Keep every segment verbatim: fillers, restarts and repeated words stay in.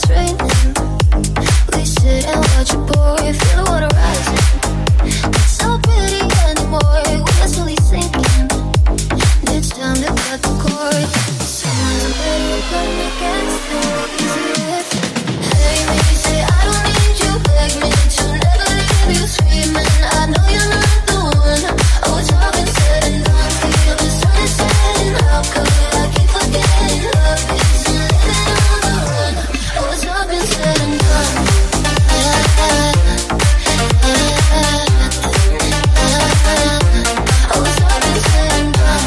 it's raining. We sit and watch it pour, feel the water rising. Not so pretty anymore, we're slowly sinking. It's time to cut the cord. Someone better put me against the easy lift. Hey, me say I don't need you, beg me to never leave you screaming. I know you're not the one. Oh, it's all been said and done. Feel the sun is setting. How could I keep forgetting? Love isn't living on the run. Oh, it's all been said and done. Oh, it's all been said and done.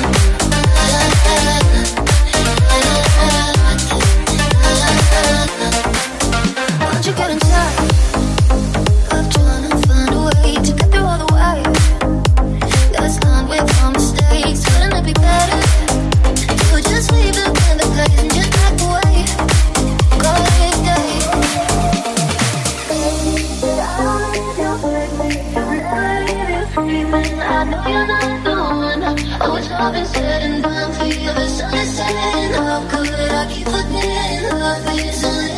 Why don't you get inside? I'm trying to find a way to get through all the wires. That's done with all mistakes. Couldn't it be better? You just leave them in the place and just back away. Call it a day. I don't need you, baby. I'll never leave you screaming. I know you're not the one. Oh, it's all been said and done. Feel the sun is setting. How could I keep forgetting? Love isn't